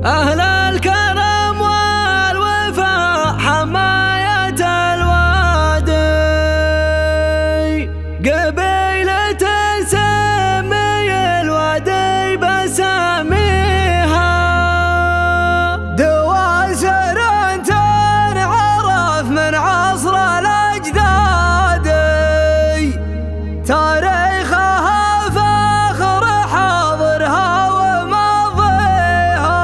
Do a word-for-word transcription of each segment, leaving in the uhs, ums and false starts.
أهل الكرم والوفاء حماية الوادي، قبيلة تسمي الوادي بساميها، دواسر تنعرف من عصر الأجداد، تاريخها فخر حاضرها وماضيها،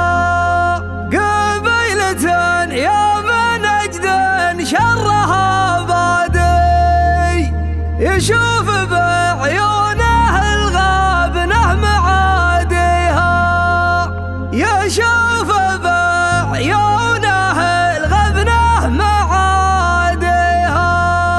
قبيلة يا من أجد شرها بادي، يشوف بعيونه الغابنه معاديها، يشوف بعيونه الغبنه معاديها.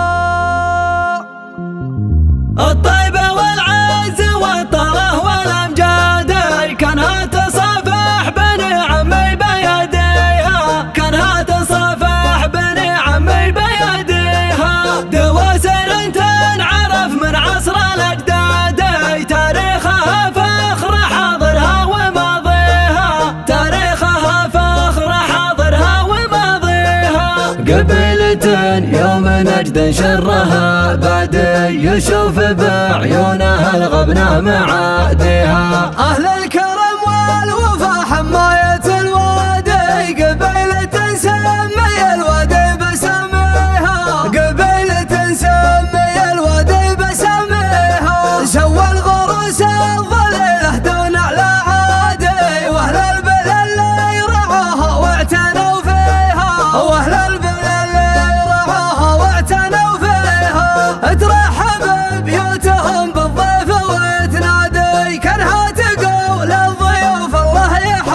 الطيبة والعز والطره والأمجاد كانها تصافح بني عمي بيديها، كانها تصافح بني عمي بيديها، دواسر تنعرف من عصر الأجداد، تاريخها فخر حاضرها وماضيها، تاريخها فخر حاضرها وماضيها، قبيلة يوم نجد شرها بادي، يشوف بعيونها الغبنة معاديها. أهل الكرم والوفا حماية الوادي، قبيلة سمي الوادي بسميها، قبيلة سمي الوادي بسميها، سوى الغروس الظليلة دون على عادي، وأهل البلد اللي رعاها واعتنوا فيها، وأهل البلد اللي رعاها واعتنوا فيها، ترحب بيوتهم بالضيف وتنادي، كانها تقول للضيوف الله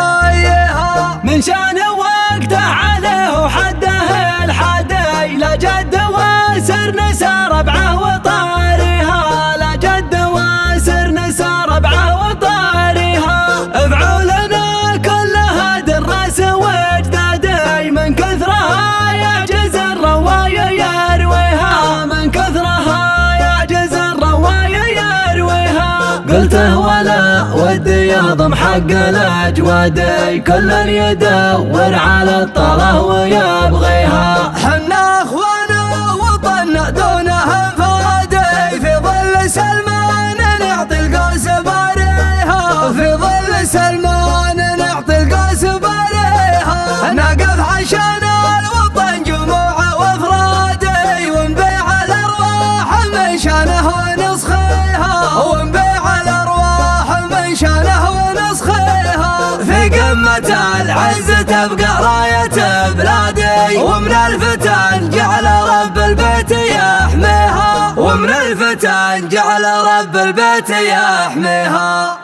يحييها، من شان وقته عليه وحده الحدي، لا جد واسر نسى ربعه وطاريها، لا جد واسر نسى ربعه وطاريها، افعولنا كلها دراس واجدادي، من كثرها يعجز الرواية يرويها، من كثرها يعجز الرواية يرويها، قلته ولا ودي يهضم حق الأجوادي، كل يدور على الطله ويبغيها، حنا اخوانا وطننا دونهم فادي، في ظل سلمان نعطي القوس باريها، في ظل سلمان نعطي القوس باريها، نقف عشان الوطن جموع وافرادي، ونبيع الارواح من شانه ونسخيها، ونبيع الارواح من شانه ونسخيها، في قمة العز تبقى راية بلادي، ومن الفتن جعل رب البيت يحميها، ومن الفتن جعل رب البيت يحميها.